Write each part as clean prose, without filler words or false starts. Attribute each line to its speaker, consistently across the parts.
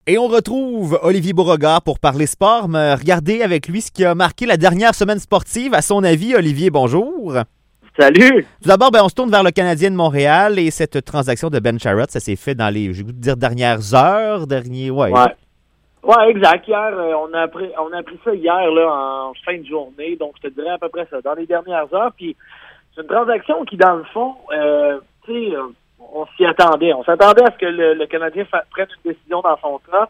Speaker 1: Et on retrouve Olivier Beauregard pour parler sport, mais regardez avec lui ce qui a marqué la dernière semaine sportive. À son avis, Olivier, bonjour.
Speaker 2: Salut!
Speaker 1: Tout d'abord, on se tourne vers le Canadien de Montréal et cette transaction de Ben Sherratt, ça s'est fait dans les, j'ai goût de dire, dernières heures,
Speaker 2: Ouais, exact. Hier, on a appris ça hier là, en fin de journée, donc je te dirais à peu près ça, dans les dernières heures. Puis c'est une transaction qui, dans le fond, on s'y attendait. On s'attendait à ce que le Canadien prenne une décision dans son cas.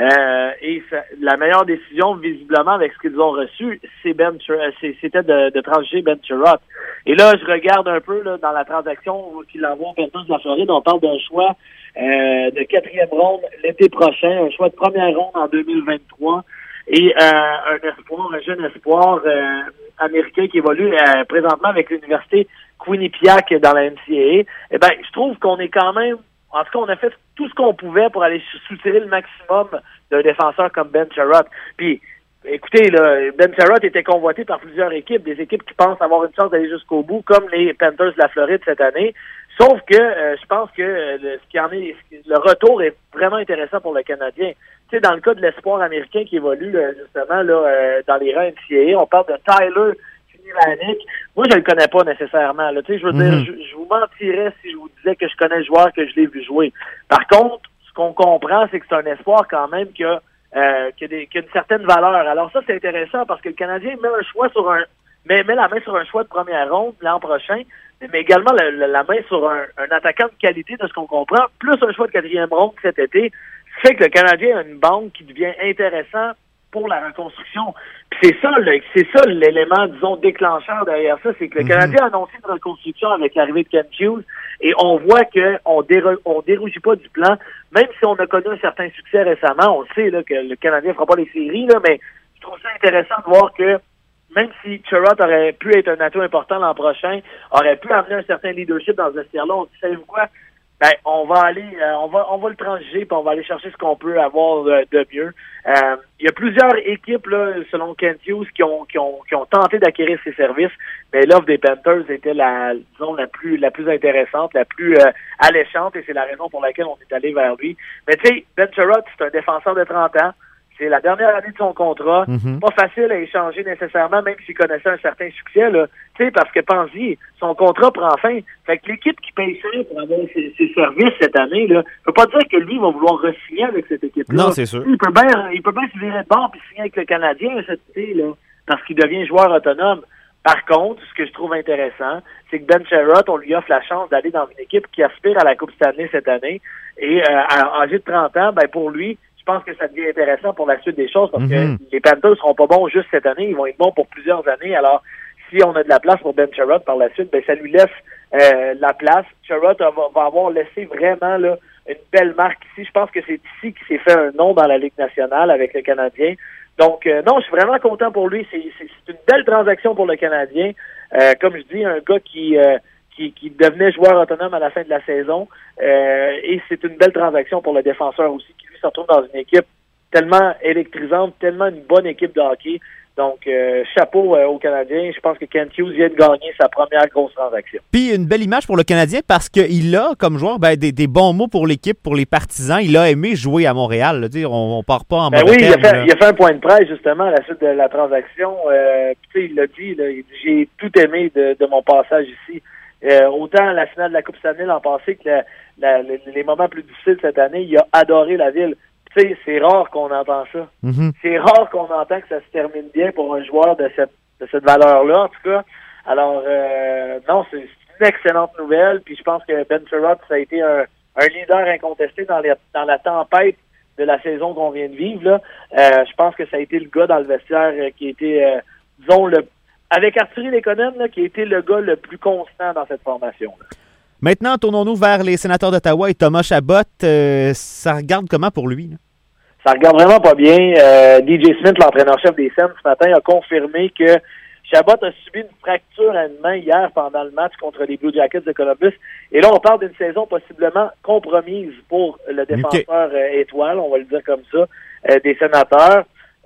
Speaker 2: La meilleure décision, visiblement, avec ce qu'ils ont reçu, c'était de transiger Ben Sherratt. Et là, je regarde un peu là, dans la transaction qu'il envoie aux Panthers de la Floride. On parle d'un choix de 4e ronde l'été prochain, un choix de première ronde en 2023 et un jeune espoir américain qui évolue présentement avec l'université Quinnipiac dans la NCAA. Eh ben, je trouve qu'on est quand même, en tout cas, on a fait tout ce qu'on pouvait pour aller soutirer le maximum d'un défenseur comme Ben Sherratt. Puis, écoutez, là, Ben Sherratt était convoité par plusieurs équipes, des équipes qui pensent avoir une chance d'aller jusqu'au bout, comme les Panthers de la Floride cette année. Sauf que je pense que le retour est vraiment intéressant pour le Canadien. Tu sais, dans le cas de l'espoir américain qui évolue justement là dans les rangs NCAA, on parle de Tyler Finivanek. Moi, je le connais pas nécessairement. Là. Tu sais, je veux dire, je vous mentirais si je vous disais que je connais le joueur, que je l'ai vu jouer. Par contre, ce qu'on comprend, c'est que c'est un espoir quand même qui a une certaine valeur. Alors ça, c'est intéressant parce que le Canadien met un choix met la main sur un choix de première ronde l'an prochain, mais également la main sur un attaquant de qualité de ce qu'on comprend, plus un choix de 4e ronde cet été, ce qui fait que le Canadien a une banque qui devient intéressant pour la reconstruction. Puis c'est ça l'élément, disons, déclencheur derrière ça, c'est que le Canadien a annoncé une reconstruction avec l'arrivée de Kent Hughes et on voit qu'on dérougit pas du plan, même si on a connu un certain succès récemment, on sait là, que le Canadien fera pas les séries, là, mais je trouve ça intéressant de voir que même si Sherratt aurait pu être un atout important l'an prochain, aurait pu amener un certain leadership dans ce vestiaire-là, on dit, savez-vous quoi? Ben, on va aller, on va le transiger, puis on va aller chercher ce qu'on peut avoir de mieux. Il y a plusieurs équipes, là, selon Kent Hughes, qui ont tenté d'acquérir ses services, mais l'offre des Panthers était la plus intéressante, la plus alléchante, et c'est la raison pour laquelle on est allé vers lui. Mais tu sais, Ben Sherratt, c'est un défenseur de 30 ans. C'est la dernière année de son contrat. Pas facile à échanger nécessairement, même s'il connaissait un certain succès, là. Tu sais, parce que pense-y, son contrat prend fin. Fait que l'équipe qui paye cher pour avoir ses services cette année, là, peut pas dire que lui va vouloir re-signer avec cette équipe-là.
Speaker 1: Non, c'est sûr.
Speaker 2: Il peut bien se virer de bord puis signer avec le Canadien cet été, là, parce qu'il devient joueur autonome. Par contre, ce que je trouve intéressant, c'est que Ben Sherratt, on lui offre la chance d'aller dans une équipe qui aspire à la Coupe Stanley cette année. Et âgé de 30 ans, ben pour lui, je pense que ça devient intéressant pour la suite des choses parce que les Panthers seront pas bons juste cette année, ils vont être bons pour plusieurs années. Alors, si on a de la place pour Ben Sherratt par la suite, ben ça lui laisse la place. Sherratt va avoir laissé vraiment là une belle marque ici. Je pense que c'est ici qu'il s'est fait un nom dans la Ligue nationale avec le Canadien. Donc, non, je suis vraiment content pour lui. C'est une belle transaction pour le Canadien. Comme je dis, un gars qui devenait joueur autonome à la fin de la saison. Et c'est une belle transaction pour le défenseur aussi, qui lui se retrouve dans une équipe tellement électrisante, tellement une bonne équipe de hockey. Donc, chapeau aux Canadiens. Je pense que Kent Hughes vient de gagner sa première grosse transaction.
Speaker 1: Puis, une belle image pour le Canadien parce qu'il a, comme joueur, des bons mots pour l'équipe, pour les partisans. Il a aimé jouer à Montréal. Là. On part pas en mauvais termes.
Speaker 2: Il a fait un point de presse, justement, à la suite de la transaction. Il l'a dit, là, il dit, j'ai tout aimé de mon passage ici. Autant la finale de la Coupe Stanley l'an passé que les moments plus difficiles cette année, il a adoré la ville. Tu sais, c'est rare qu'on entend ça. C'est rare qu'on entend que ça se termine bien pour un joueur de cette valeur-là, en tout cas. Alors, non, c'est une excellente nouvelle. Puis je pense que Ben Sherratt, ça a été un leader incontesté dans la tempête de la saison qu'on vient de vivre. Là. Je pense que ça a été le gars dans le vestiaire qui était, disons, avec Arthurie Lekonen, là, qui a été le gars le plus constant dans cette formation-là.
Speaker 1: Maintenant, tournons-nous vers les Sénateurs d'Ottawa et Thomas Chabot. Ça regarde comment pour lui? Là?
Speaker 2: Ça regarde vraiment pas bien. DJ Smith, l'entraîneur-chef des Sens, ce matin, a confirmé que Chabot a subi une fracture à une main hier pendant le match contre les Blue Jackets de Columbus. Et là, on parle d'une saison possiblement compromise pour le défenseur étoile, on va le dire comme ça, des Sénateurs.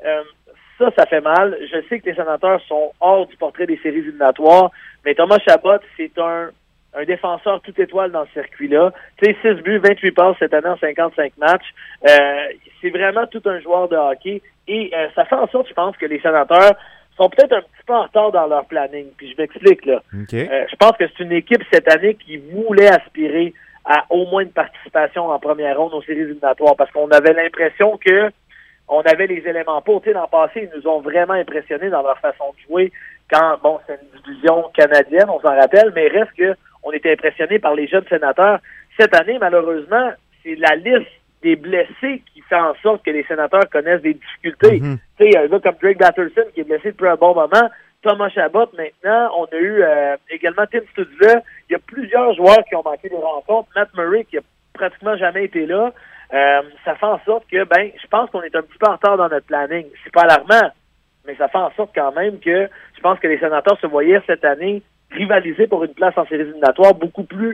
Speaker 2: Ça fait mal. Je sais que les Sénateurs sont hors du portrait des séries éliminatoires, mais Thomas Chabot, c'est un un défenseur tout étoile dans ce circuit-là. Tu sais, 6 buts, 28 passes cette année en 55 matchs. C'est vraiment tout un joueur de hockey. Et ça fait en sorte, je pense, que les Sénateurs sont peut-être un petit peu en retard dans leur planning. Puis je m'explique, là.
Speaker 1: Okay.
Speaker 2: Je pense que c'est une équipe cette année qui voulait aspirer à au moins une participation en première ronde aux séries éliminatoires. Parce qu'on avait l'impression que on avait les éléments pour. Tu sais, l'an passé, ils nous ont vraiment impressionnés dans leur façon de jouer. Quand, bon, c'est une division canadienne, on s'en rappelle, mais reste que on était impressionnés par les jeunes Sénateurs. Cette année, malheureusement, c'est la liste des blessés qui fait en sorte que les Sénateurs connaissent des difficultés. Tu sais, il y a un gars comme Drake Batterson qui est blessé depuis un bon moment. Thomas Chabot, maintenant. On a eu également Tim Stutzle. Il y a plusieurs joueurs qui ont manqué des rencontres. Matt Murray, qui a pratiquement jamais été là. Ça fait en sorte que, je pense qu'on est un petit peu en retard dans notre planning. C'est pas alarmant, mais ça fait en sorte quand même que je pense que les Sénateurs se voyaient cette année rivaliser pour une place en séries éliminatoires beaucoup plus,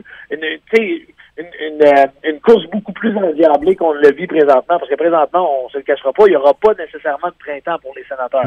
Speaker 2: une course beaucoup plus endiablée qu'on le vit présentement, parce que présentement, on se le cachera pas, il n'y aura pas nécessairement de printemps pour les Sénateurs.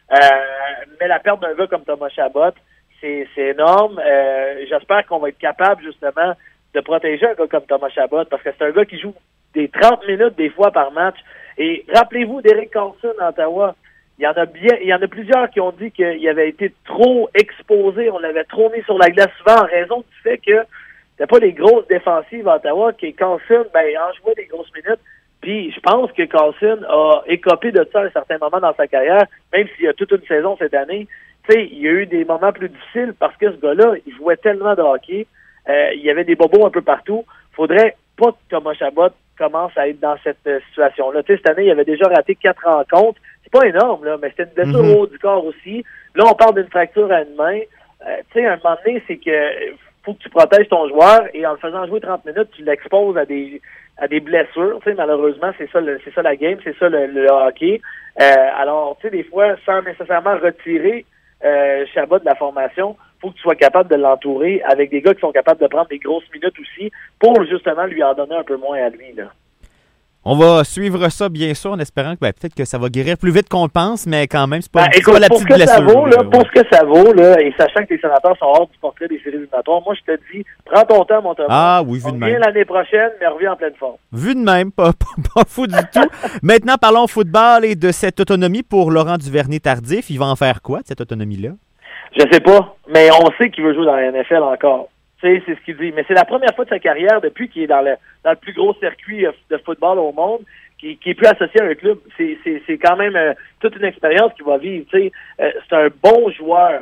Speaker 2: Mais la perte d'un gars comme Thomas Chabot, c'est énorme. J'espère qu'on va être capable, justement, de protéger un gars comme Thomas Chabot, parce que c'est un gars qui joue des 30 minutes des fois par match. Et rappelez-vous d'Eric Carlson à Ottawa. Il y en a plusieurs qui ont dit qu'il avait été trop exposé, on l'avait trop mis sur la glace souvent en raison du fait que c'était pas des grosses défensives à Ottawa, que Carlson, en jouait des grosses minutes. Puis je pense que Carlson a écopé de ça à un certain moment dans sa carrière, même s'il y a toute une saison cette année. Tu sais, il y a eu des moments plus difficiles parce que ce gars-là, il jouait tellement de hockey. Il y avait des bobos un peu partout. Faudrait pas que Thomas Chabot commence à être dans cette situation-là. Tu sais, cette année, il avait déjà raté 4 rencontres. C'est pas énorme, là, mais c'était une blessure au haut du corps aussi. Là, on parle d'une fracture à une main. Tu sais, à un moment donné, c'est que faut que tu protèges ton joueur et en le faisant jouer 30 minutes, tu l'exposes à des blessures. Tu sais, malheureusement, c'est ça la game, c'est ça le hockey. Alors, tu sais, des fois, sans nécessairement retirer Chabot de la formation, faut que tu sois capable de l'entourer avec des gars qui sont capables de prendre des grosses minutes aussi pour justement lui en donner un peu moins à lui, là.
Speaker 1: On va suivre ça, bien sûr, en espérant que peut-être que ça va guérir plus vite qu'on le pense, mais quand même, c'est pas,
Speaker 2: écoute,
Speaker 1: pas la petite blessure.
Speaker 2: Pour ce que ça vaut, là, et sachant que les Sénateurs sont hors du portrait des séries éliminatoires, moi, je te dis, prends ton temps, mon Thomas.
Speaker 1: Ah oui, vu de même.
Speaker 2: Reviens l'année prochaine, mais reviens en pleine forme.
Speaker 1: Vu de même, pas fou du tout. Maintenant, parlons football et de cette autonomie pour Laurent Duvernay-Tardif. Il va en faire quoi, de cette autonomie-là?
Speaker 2: Je sais pas, mais on sait qu'il veut jouer dans la NFL encore. Tu sais, c'est ce qu'il dit. Mais c'est la première fois de sa carrière depuis qu'il est dans le plus gros circuit de football au monde, qui est plus associé à un club. C'est quand même toute une expérience qu'il va vivre. Tu sais, c'est un bon joueur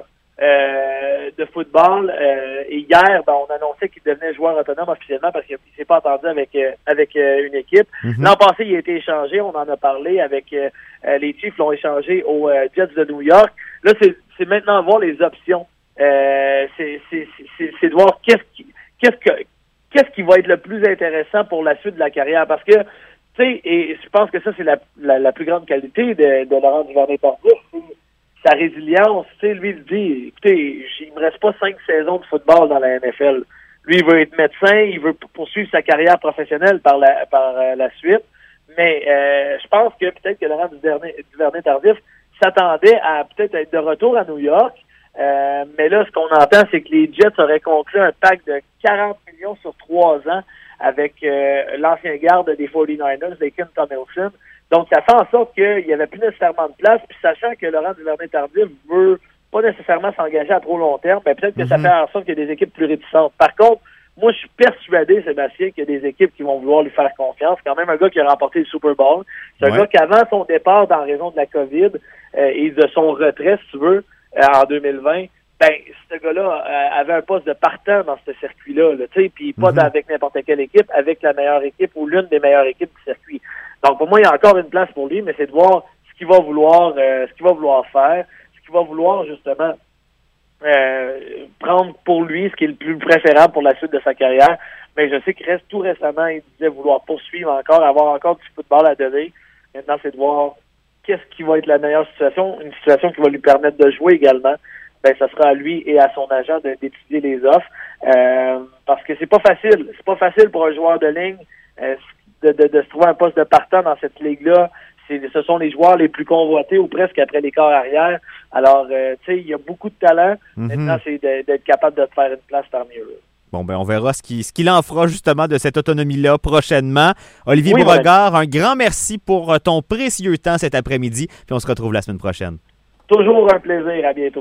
Speaker 2: de football. Et hier, on annonçait qu'il devenait joueur autonome officiellement parce qu'il s'est pas entendu avec une équipe. L'an passé, il a été échangé. On en a parlé avec les Chiefs l'ont échangé aux Jets de New York. Là, c'est maintenant voir les options. C'est de voir qu'est-ce qui va être le plus intéressant pour la suite de la carrière, parce que tu sais, et je pense que ça c'est la plus grande qualité de Laurent Duvernay-Tardif, c'est sa résilience. Tu sais, lui il dit, écoutez, il me reste pas 5 saisons de football dans la NFL. Lui il veut être médecin, il veut poursuivre sa carrière professionnelle par la suite, mais je pense que peut-être que Laurent Duvernay-Tardif s'attendait à peut-être être de retour à New York. Mais là, ce qu'on entend, c'est que les Jets auraient conclu un pacte de 40 millions sur 3 ans avec l'ancien garde des 49ers, Laken Tomlinson. Donc, ça fait en sorte qu'il n'y avait plus nécessairement de place. Puis, sachant que Laurent Duvernay-Tardif veut pas nécessairement s'engager à trop long terme, peut-être que ça fait en sorte qu'il y a des équipes plus réticentes. Par contre, moi, je suis persuadé, Sébastien, qu'il y a des équipes qui vont vouloir lui faire confiance. Quand même un gars qui a remporté le Super Bowl. C'est un gars qu'avant son départ, en raison de la COVID et de son retrait, si tu veux, en 2020, ce gars-là avait un poste de partant dans ce circuit-là, tu sais, puis pas avec n'importe quelle équipe, avec la meilleure équipe ou l'une des meilleures équipes du circuit. Donc pour moi, il y a encore une place pour lui, mais c'est de voir ce qu'il va vouloir faire, ce qu'il va vouloir justement prendre pour lui, ce qui est le plus préférable pour la suite de sa carrière. Mais je sais qu'il reste tout récemment, il disait vouloir poursuivre encore, avoir encore du football à donner. Maintenant, c'est de voir qu'est-ce qui va être la meilleure situation, une situation qui va lui permettre de jouer également. Ça sera à lui et à son agent d'étudier les offres. Parce que c'est pas facile. C'est pas facile pour un joueur de ligne de se trouver un poste de partant dans cette ligue-là. Ce sont les joueurs les plus convoités ou presque après les corps arrière. Alors, tu sais, il y a beaucoup de talent. Maintenant, c'est d'être capable de te faire une place parmi eux.
Speaker 1: Bon, ben on verra ce qu'il en fera justement de cette autonomie-là prochainement. Olivier Beauregard, un grand merci pour ton précieux temps cet après-midi, puis on se retrouve la semaine prochaine.
Speaker 2: Toujours un plaisir, à bientôt.